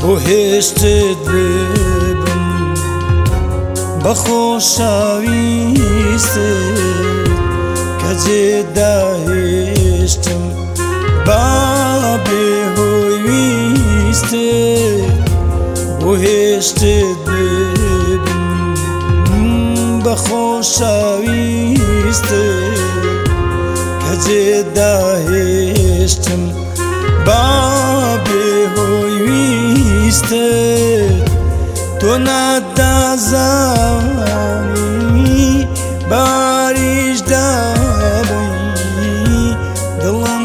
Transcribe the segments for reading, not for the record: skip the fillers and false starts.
بۆ هێشتت ببم بە خۆشەویستت کە جێداهێشتم با بێهۆی ویستت بۆ هێشتت ببم بە خۆشەویستت کە جێداهێشتم با بێهۆی ویستت تۆ نادازانی باریش دابی دڵم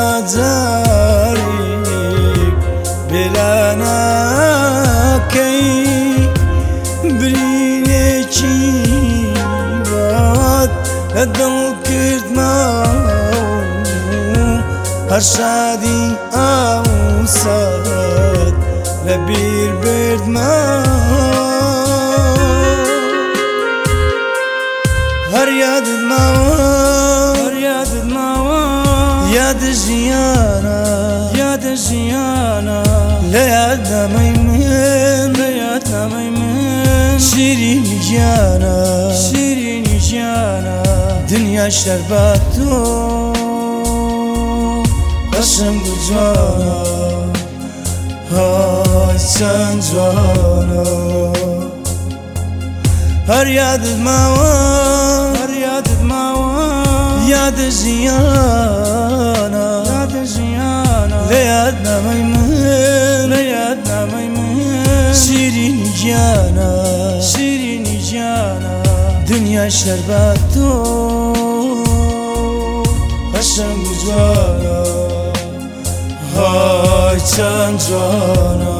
باجارێک بێلا ناکەی برینێکی بات لە دڵ کردماوە هەر شادی ئاوسات لە بیر بردماوە هەر یادت ماوە یادە ژیانە لە یادنامەی من شیرینی گیانە دنیا شەربات تۆ قەشنگ و جوانە های چەند جوانە هەر یادت ماوە یادە ژیانە لە یادنامەی من شیرینی گیانە دنیا شەربات تۆ قەشنگ و جوانە های چەند جوانە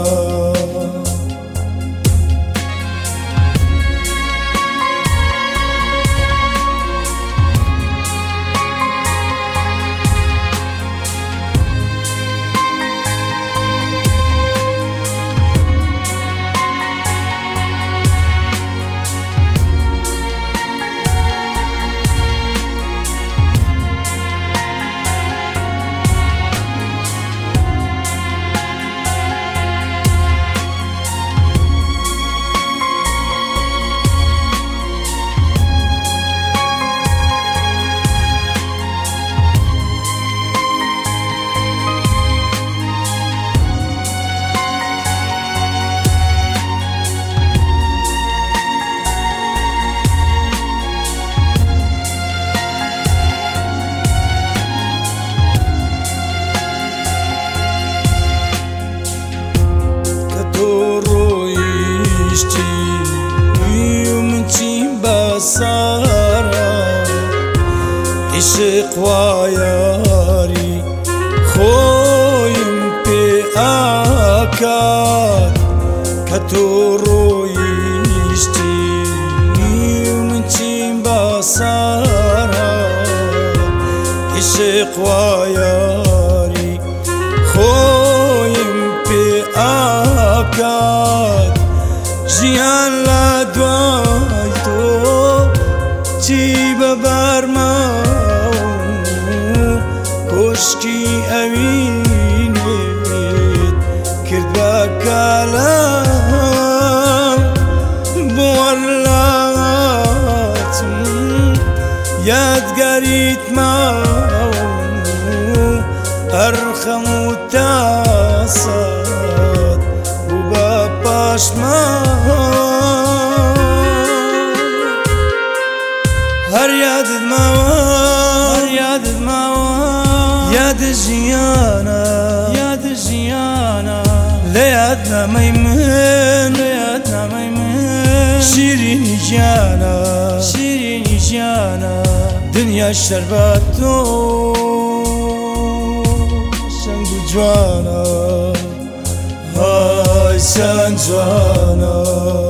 عشق وایاری خۆیم پێ ئاکات کە تۆ ڕۆیشتی من چیم بە سارا عشق وایاری خۆیم پێ ئاکات ژیان لە دوای تۆ چی بەبارماوە کۆشکی ئەوینێت کرد بە کالام بۆ وەڵاتم یادگاریت ماوە هەر خەم و تاسات بوو بە پاشماوە هەر یادت ماوە یادە ژیانە لە یادنامەی من شیرینی گیانە دنیا شەربات تۆ قەشنگ و جوانە های چەند جوانە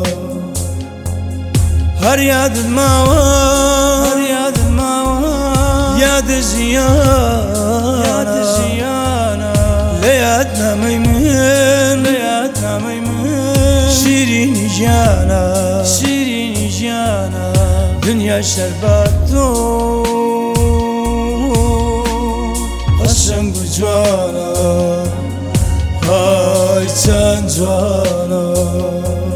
هەر یادت ماوە یادە ژیانە لە یادنامەی من شیرینی گیانە دنیا شەربات تۆ قەشنگ و جوانە های چەند جوانە